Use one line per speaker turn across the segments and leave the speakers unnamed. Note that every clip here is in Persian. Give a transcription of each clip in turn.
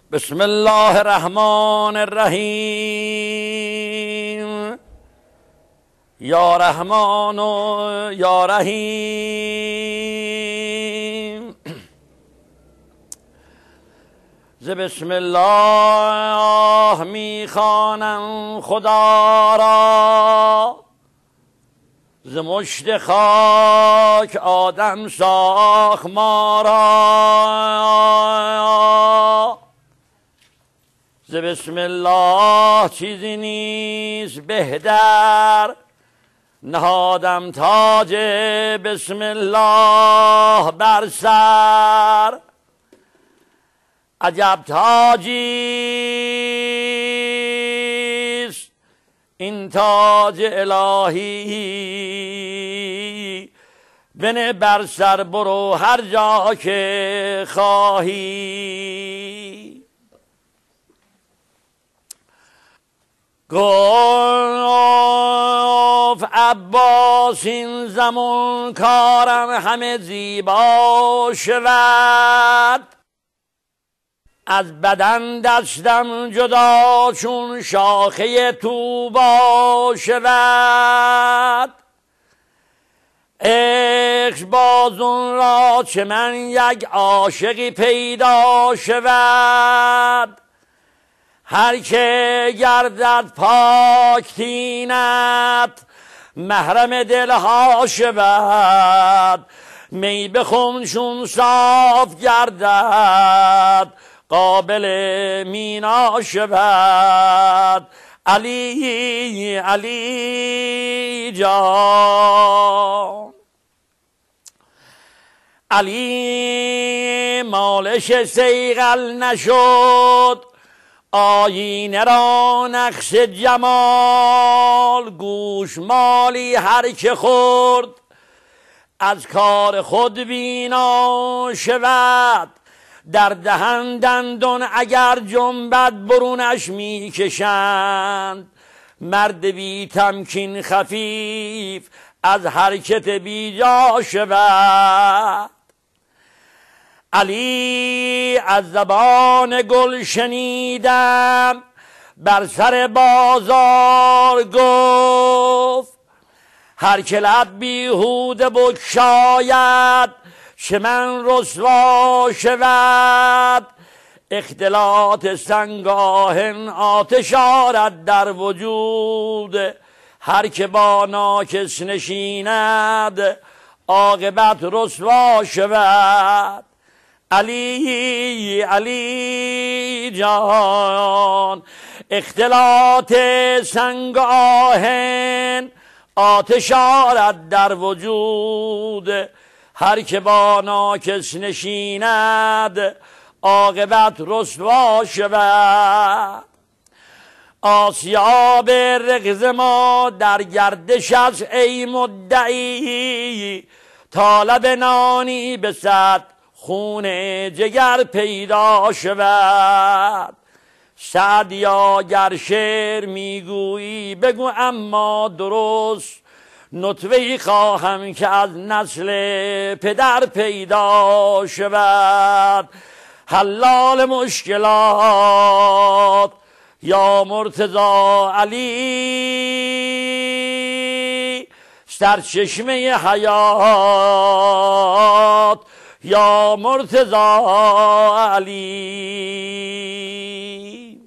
بسم الله الرحمن الرحیم. یا رحمان و یا رحیم. ز بسم الله میخوانم خدا را، ز مشت خاک آدم ساخت ما را. ز بسم الله چیزی نیست بهتر، نهادم تاج بسم الله بر سر. عجب تاجیست این تاج الهی، بنه بر سر برو هر جا که خواهی. گفت عباس این زمان کارم همه زیبا شود، از بدن دستم جدا چون شاخه طوبا شود. عشق بازون را چه من یک عاشقی پیدا شود، هر که گردد پاک تینت محرم دلها شود. می بخون چون صاف گردد قابل مینا شود. علی علی جان، علی مالش صیقل نشد، آینه را نقش جمال. گوشمالی هر که خورد از کار خود بینا شود. در دهن دندان اگر جنبد برونش میکشند، مرد بی تمکین خفیف از حرکت بیجا شود. علی از زبان گل شنیدم بر سر بازار گفت، هر که لب بیهوده بگشاید چه من رسوا شود. اختلاط سنگاهن آتش آرد در وجود، هر که با ناکس نشیند عاقبت رسوا شود. علی علی جان، اختلاط سنگ آهن آتش آرد در وجود، هر که با ناکس نشیند عاقبت رسوا شود. آسیاب رغز ما در گردش است ای مدعی، طالب نانی به صد خون جگر پیدا شود. سعدیا گر شعر میگویی بگو اما درست، نطفه‌ای خواهم که از نسل پدر پیدا شود. حلال مشکلات یا مرتضی علی، سرچشمه حیات یا مرتضی علی.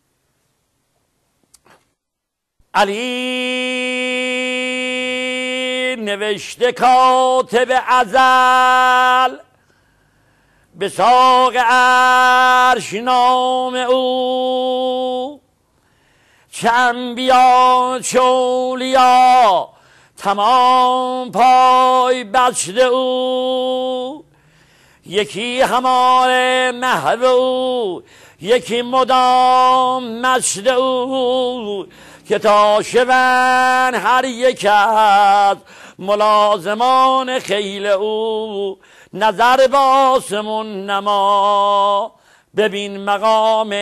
علی نوشته کاتب ازل به ساق عرش نام او، چه انبیا چه اولیا تمام پای بسته او. یکی هماره محو او، یکی مدام مست او، که تا شون هر یک از ملازمان خیل او. نظر باسمون نما ببین مقام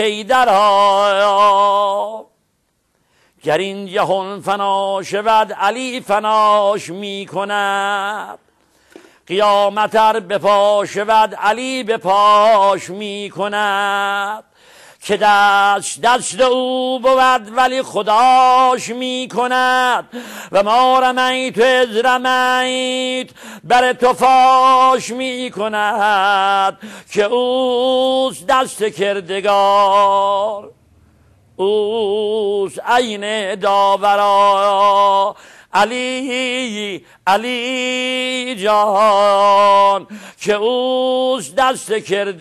حیدرها، گر این جهان فنا شود علی فناش می کند. قیامت ار بپاش ود علی بپاش می کند که دست او بود ولی خداش می کند و ما رمیت از رمیت بر تو فاش می کند که اوست دست کردگار اوست عین داورا علی علی جان که اوست دست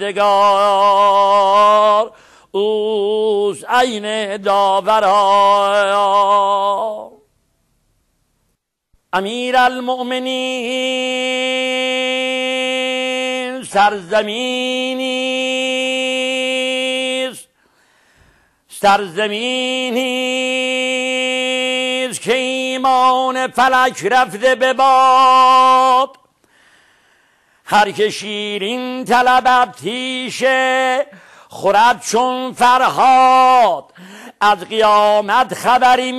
کردگار اوست عین داورا امیر المؤمنین سرزمینیست که ایمان فلک رفته به باد هر که شیرین طلبد تیشه خورد چون فرهاد از قیامت خبری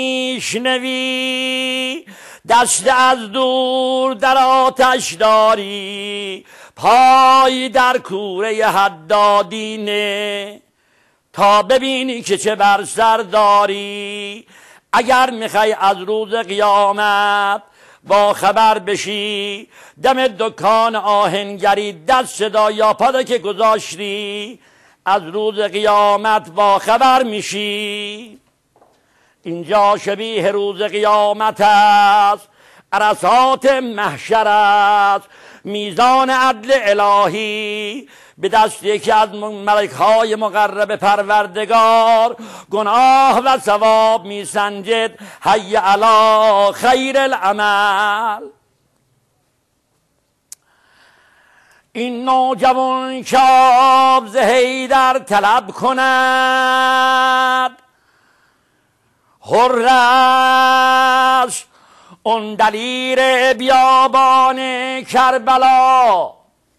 میشنوی دست از دور در آتش داری پای در کوره حدادی نه تا ببینی که چه بر سر داری اگر میخوای از روز قیامت با خبر بشی دم دکان آهنگری دست صدا یا پاده که گذاشتی از روز قیامت با خبر میشی اینجا شبیه روز قیامت است عرصات محشر است میزان عدل الهی به دست یکی از ملک‌های مقرب پروردگار گناه و ثواب میسنجد حی علی خیر العمل این نوجوان که آب ز حیدر طلب کند حرش اون دلیر بیابان کربلا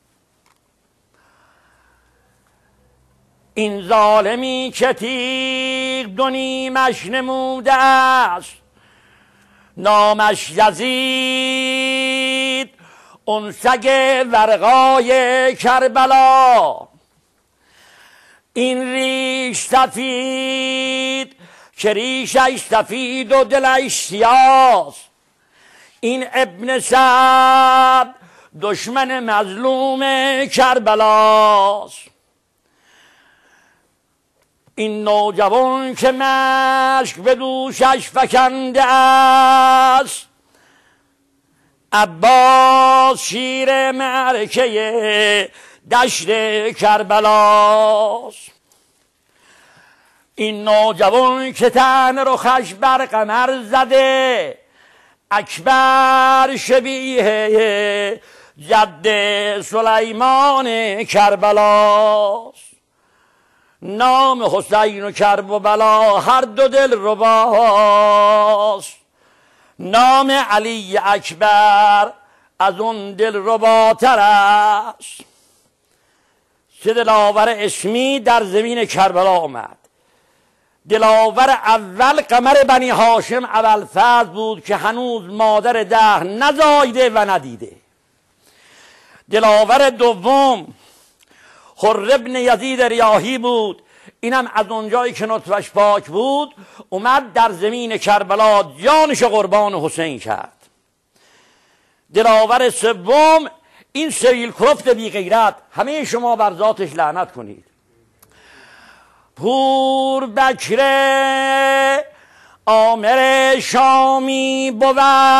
این ظالمی که تیغ دو نیمش نموده است نامش یزید اون سگ ورقای کربلا این ریش سفید که ریشش سفید و دلش سیاست این ابن سعد دشمن مظلوم کربلاست این نوجوان که مشک به دوشش فکنده است عباس شیر معرکه دشت کربلاست این نوجوان که تن رخش بر قمر زده اکبر شبیه جد سلیمان کربلاست نام حسین و کرب و بلا هر دو دل رباست نام علی اکبر از اون دل رباتر است سه دلاور اسمی در زمین کربلا آمد دلاور اول قمر بنی هاشم ابوالفضل بود که هنوز مادر دهر نزایده و ندیده دلاور دوم حر ابن یزید ریاحی بود اینم از اونجایی که نطفش پاک بود اومد در زمین کربلا جانش قربان حسین کرد دلاور سوم این سویل کرفت بی غیرت همه شما بر ذاتش لعنت کنید پور بکر عامر شامی بود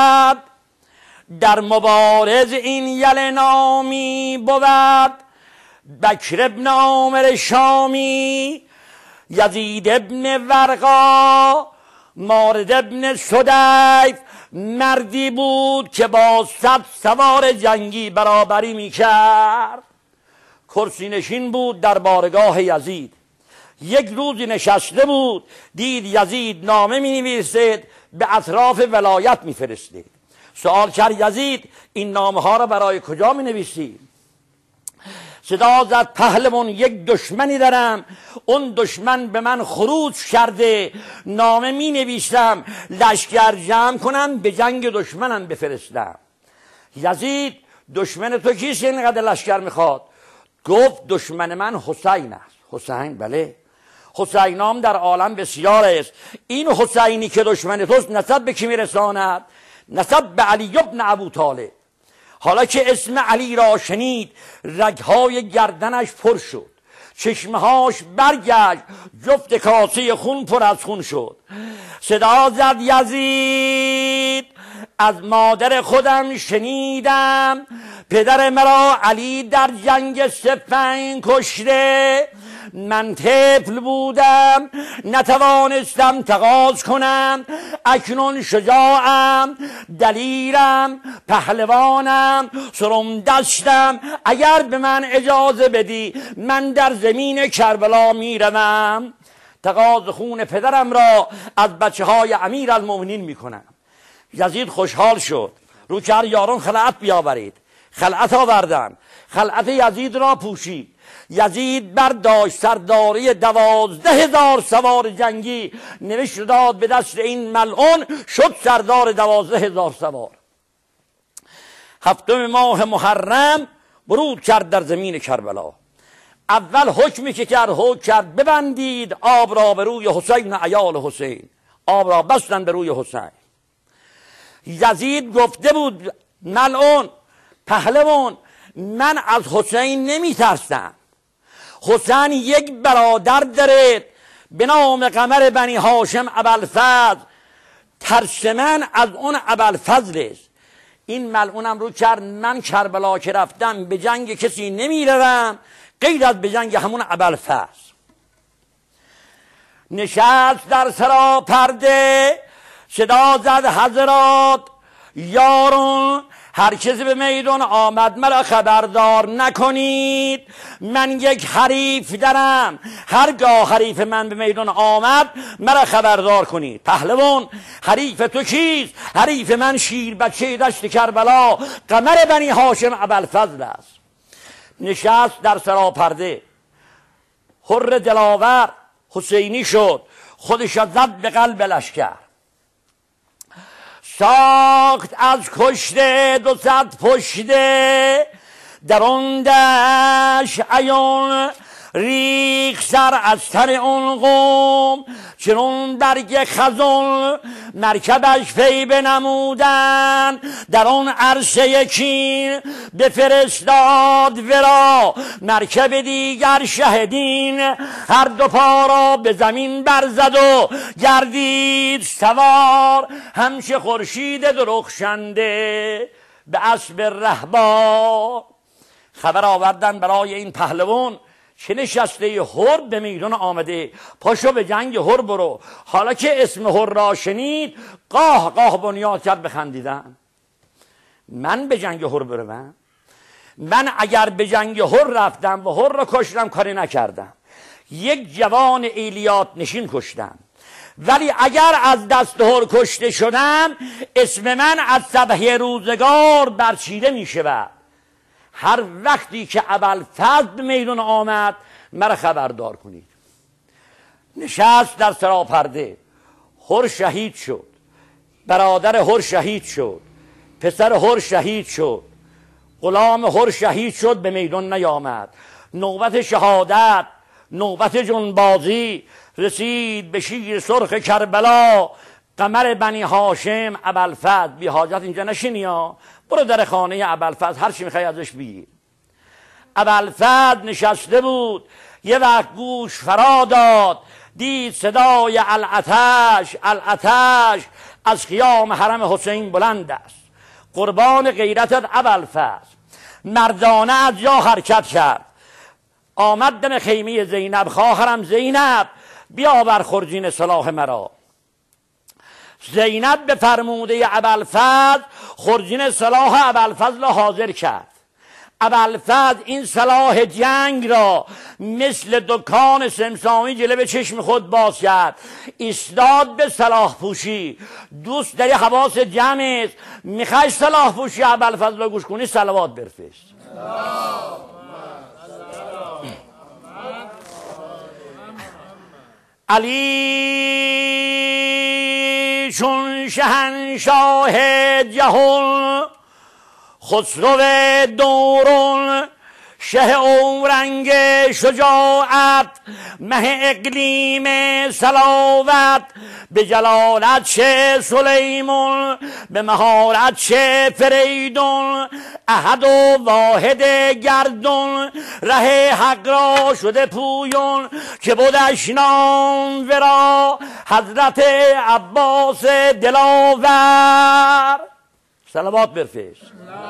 در مبارز این یل نامی بود بکر ابن عامر شامی یزید ابن ورقا مارد ابن صدیف مردی بود که با 100 سوار جنگی برابری میکرد کرسی نشین بود در بارگاه یزید یک روزی نشسته بود دید یزید نامه می نویسید به اطراف ولایت می فرستید سوال کرد یزید این نامه ها را برای کجا می نویسی؟ صدا زد پهلوان یک دشمنی دارم اون دشمن به من خروج کرده نامه می نویسم لشکر جمع کنم به جنگ دشمنم بفرستم یزید دشمن تو کیست اینقدر لشکر میخواد؟ گفت دشمن من حسین است. حسین؟ بله. حسینام در عالم بسیار است. این حسینی که دشمن توست نسب به کی میرساند؟ نسب به علی بن ابو طالب. حالا که اسم علی را شنید رگهای گردنش پر شد، چشمهاش برگشت، جفت کاسه خون پر از خون شد. صدا زد یزید از مادر خودم شنیدم پدر مرا علی در جنگ صفین کشته. من طفل بودم نتوانستم تقاض کنم، اکنون شجاعم، دلیرم، پهلوانم، سرم دستم. اگر به من اجازه بدی من در زمین کربلا میروم، تقاض خون پدرم را از بچه های امیر المؤمنین میکنم. یزید خوشحال شد، رو کرد یاران خلعت بیاورید. خلعت آوردن، خلعت یزید را پوشید. یزید برداشت سرداری 12,000 سوار جنگی، نوشت داد به دست این ملعون، شد سردار 12,000 سوار. 7 ماه محرم ورود کرد در زمین کربلا. اول حکمی که حکم کرد ببندید آب را به روی حسین و عیال حسین. آب را بستن به روی حسین. یزید گفته بود ملعون پهلوان من از حسین نمی ترسم. حسین یک برادر داره به نام قمر بنی هاشم ابوالفضل، ترس من از اون ابوالفضل است. این ملعونم رو کرد من کربلا که رفتم به جنگ کسی نمی روم غیر از به جنگ همون ابوالفضل. نشست در سرا پرده، صدا زد حضرات یارون هر کسی به میدان آمد مرا خبردار نکنید. من یک حریف دارم، هرگاه حریف من به میدان آمد مرا خبردار کنید. پهلوان حریف تو کیست؟ حریف من شیر بچه دشت کربلا قمر بنی هاشم ابوالفضل است. نشست در سراپرده، حر دلاور حسینی شد، خودش زد به قلب لشکر. ساخت از کشته 200 پشته، در آن دشت عیان ریخ سر از تن اون قوم. چنون برگ خزان مرکبش پی بنمودن، در آن عرصه کین بفرستاد ورا. مرکب دیگر شهدین هر دو پا را به زمین برزد و گردید سوار. همچه خورشید درخشنده به اسب رهبار. خبر آوردن برای این پهلوان چه نشسته هر به میدان آمده، پاشو به جنگ هر برو. حالا که اسم هر را شنید قاه قاه بنیاد کرد بخندیدن. من به جنگ هر بروم؟ من اگر به جنگ هر رفتم و هر را کشتم کاری نکردم، یک جوان ایلیات نشین کشتم. ولی اگر از دست هر کشته شدم اسم من از سبحه روزگار برچیده می شود. هر وقتی که ابوالفضل به میدان آمد مرا خبردار کنید. نشست در سراپرده، هر شهید شد، برادر هر شهید شد، پسر هر شهید شد، غلام هر شهید شد، به میدان نیامد. نوبت شهادت، نوبت جنبازی رسید به شیر سرخ کربلا. قمر بنی هاشم ابوالفضل، بی حاجت اینجا نشینی ها، برو در خانه ابوالفضل هر چی میخوای ازش بگیر. ابوالفضل نشسته بود، یه وقت گوش فرا داد، دید صدای العتش العتش از خیام حرم حسین بلند است. قربان غیرتت ابوالفضل. مردانه از جا حرکت کرد، آمد دم خیمه زینب. خواهرم زینب بیا بر خرجین سلاح مرا. زینب به فرموده ابوالفضل خرجین سلاح ابوالفضل را حاضر کرد. ابوالفضل این سلاح جنگ را مثل دکان سمسامی جلوه چشم خود باز کرد، ایستاد به سلاح پوشی. دوست داری حواس جمع است، میخوای سلاح پوشی ابوالفضل را گوش کنی، صلوات برفرست. علی چون شهنشاه جهان خسرو دوران شه اورنگ شجاعت، مه اقلیم سلاوت، به جلالت چه سلیمان، به مهارت چه فریدون، احد و واحد گردون، ره حق را شده پویون، که بودش نام ورا حضرت عباس دلاور. صلوات برفرست.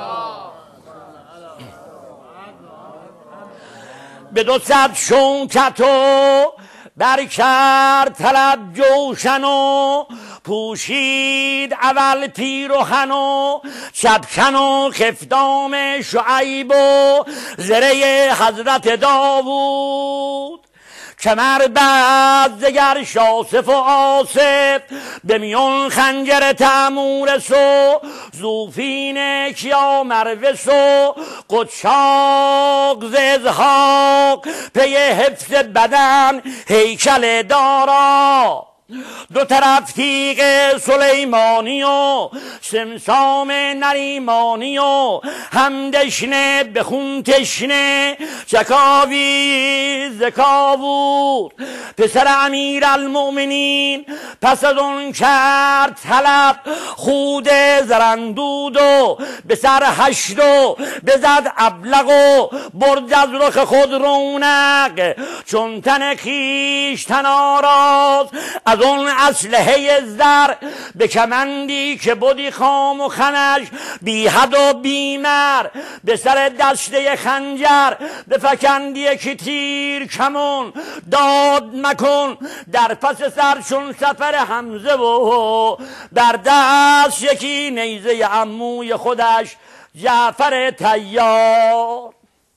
به 200 شوکت و برکرد طلب جوشن و پوشید اول پیرهن و چپکن و خفتام شعیب و زره حضرت داوود، کمر بست دگر شاصف و آصف، به میون خنجر تأمورس و زوفین کیا مروس و قدشاق ز ازحاق، پی حفظ بدن هیکل دارا، 2 طرف تیغ سلیمانی و سمسام نریمانی و همدشنه به خون تشنه چکاوی زکاوود، پسر امیر المؤمنین پس از اون کرد طلب خود زرندود و به سر هشت و بزد ابلق و برد از رخ خود رونق، چون تن خویشتن آراز از اون اسلحه زر، به کمندی که بودی خام و خمش بی حد و بی مر، به سر دسته خنجر بفکندی یکی تیر کمون، داد مکن در پس سر چون سفر حمزه و در دست یکی نیزه عموی خودش جعفر طیار.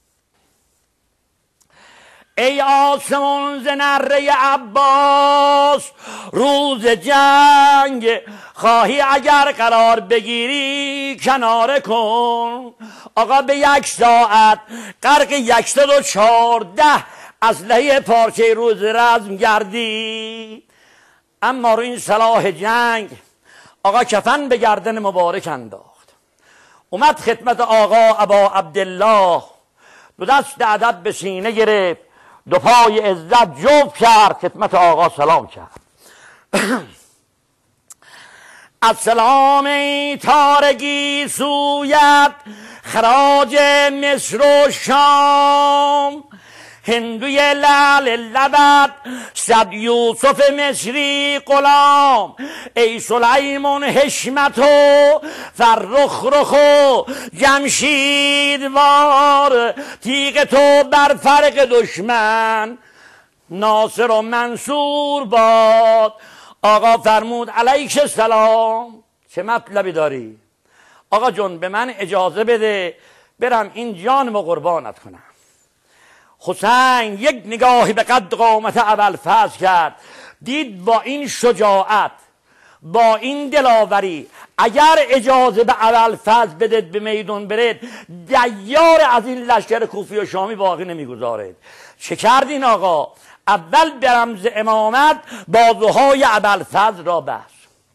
ای آسمان ز نره عباس روز جنگ، خواهی اگر قرار بگیری کناره کن. آقا به 1 ساعت غرق 114 اسلحه پارچه روز رزم گردی. اما رو این صلاح جنگ آقا کفن به گردن مبارک انداخت، اومد خدمت آقا ابا عبدالله، 2 دست ادب به سینه گرفت، 2 پای عزت جفت کرد، خدمت آقا سلام کرد. السلام ای تارگی سویت، خراج مصر و شام، هندوی لعل لبت 100 یوسف مصری غلام، ای سلیمان حشمت و فرخ رخ و جمشیدوار، تیغ تو بر فرق دشمن ناصر و منصور باد. آقا فرمود علیک السلام، چه مطلبی داری؟ آقا جون به من اجازه بده برم این جانمو قربانت کنم. حسین یک نگاهی به قد قامت ابوالفضل کرد، دید با این شجاعت با این دلاوری اگر اجازه به ابوالفضل بدید به میدون برید، دیار از این لشکر کوفی و شامی باقی نمیگذارید. چه کردین آقا؟ اول به رمز امامت بازوهای ابوالفضل را بست.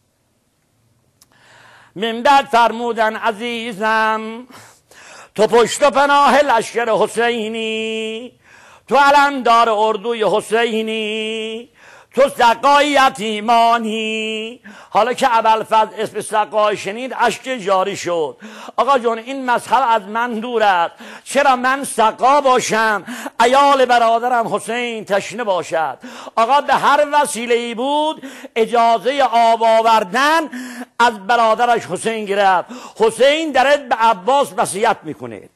من بعد فرمودن عزیزم تو پشت و پناه لشکر حسینی، تو علمدار اردوی حسینی، تو سقای یتیمانی. حالا که ابوالفضل اسم سقای شنید اشک جاری شد. آقا جون این مذهب از من دور است، چرا من سقا باشم عیال برادرم حسین تشنه باشد؟ آقا به هر وسیله‌ای بود اجازه آب آوردن از برادرش حسین گرفت. حسین درد به عباس وصیت میکنه،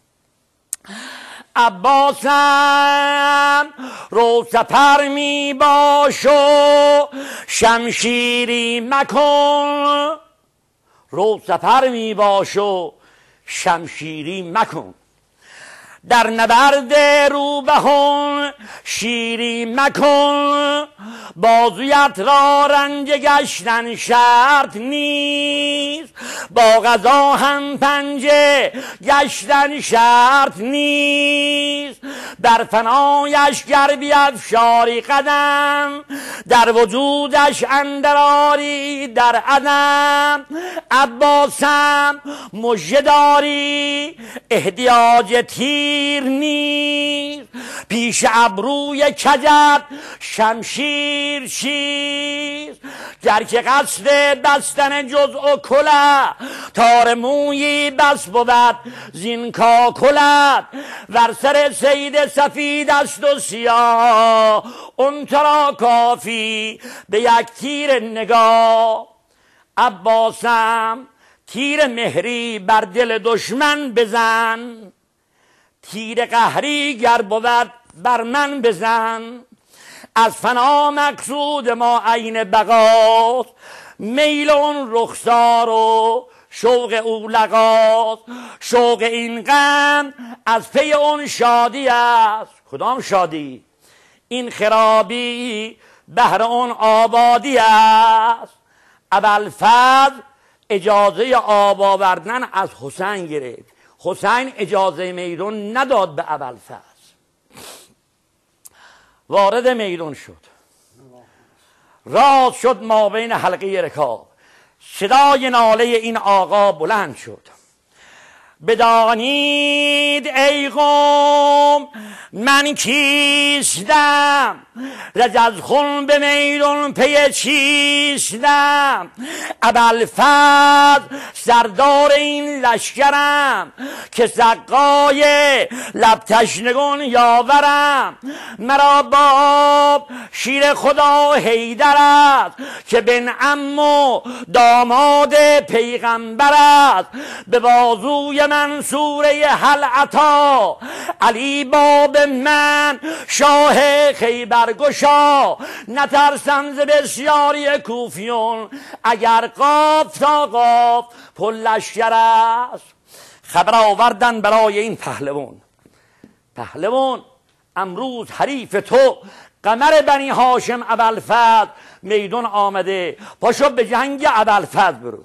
عباسم رو سپر می باش و شمشیری مکن، رو سپر می باش و شمشیری مکن. در نبرد روبهان شیری مکن، بازویت را رنج گشتن شرط نیست، با قضا هم پنجه گشتن شرط نیست. در فنایش گر بیفشاری قدم، در وجودش اندراری در عدم. عباسم مژه داری احتیاج تیر نیست، پیش ابروی کجت شمشیر چیست. گر که قصد بستن جزء و کله، تار مویی بس بود زین کاکلت. ور سر صید سفید است و سیاه، اون ترا کافی به یک تیر نگاه. عباسم تیر مهری بر دل دشمن بزن، تیر قهری گر بود بر من بزن. از فنا مقصود ما عین بقاست، میل اون رخسار و شوق او لقاست. شوق این غم از پی اون شادی است، کدام شادی؟ این خرابی بهر اون آبادی است. ابوالفضل اجازه آب آوردن از حسین گرفت، حسین اجازه میدون نداد به ابوالفضل. وارد میدون شد، راز شد ما بین حلقه رکاب، صدای ناله این آقا بلند شد. بدانید ای قوم من کیستم، رج از خون به میدون پی چیستم. ابوالفضل سردار این لشکرم، که سقای لب تشنگان یاورم. مرا باب شیر خدا حیدر است، که بن عم و داماد پیغمبر است. به بازوی من سوره هل عطا، علی باب من شاه خیبر گشا. نترسم ز بسیاری کوفیون، اگر قاف تا قاف پل لشکر است. خبر آوردن برای این پهلوان، پهلوان امروز حریف تو قمر بنی هاشم ابوالفضل میدون آمده، پاشو به جنگ ابوالفضل برو.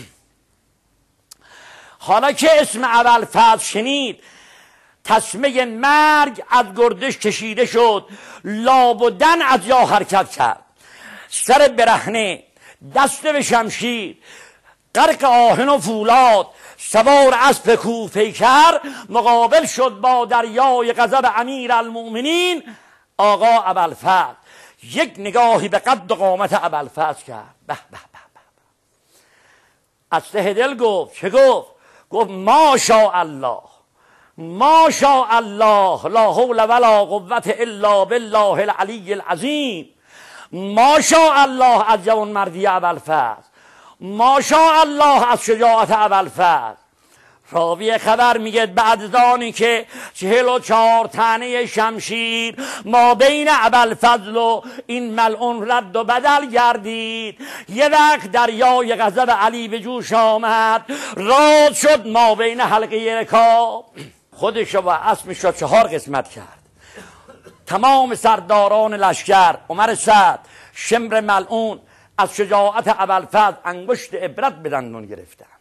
حالا که اسم ابوالفضل شنید، تسمه مرگ از گردش کشیده شد، لابدن از جا حرکت کرد. سر برهنه، دست به شمشیر، غرق آهن و فولاد، سوار اسب کوهپیکر، مقابل شد با دریای غضب امیرالمؤمنین آقا ابوالفضل. یک نگاهی به قد و قامت ابوالفضل کرد، به به به به. از ته دل گفت، چه گفت؟ گفت ماشاء الله، ماشاء الله، لا حول ولا قوة الا بالله العلی العظیم. ماشاء الله از جوانمردی ابوالفضل، ماشاء الله از شجاعت ابوالفضل. راوی خبر میگه بعد زانی که 44 تنه شمشیر ما بین ابوالفضل و این ملعون رد و بدل گردید، یه وقت دریای غضب علی به جوش آمد، راز شد ما بین حلقه رکاب. خودش و اسمش را 4 قسمت کرد. تمام سرداران لشکر، عمر سعد، شمر ملعون، از شجاعت ابوالفضل انگشت عبرت به دندون گرفتند.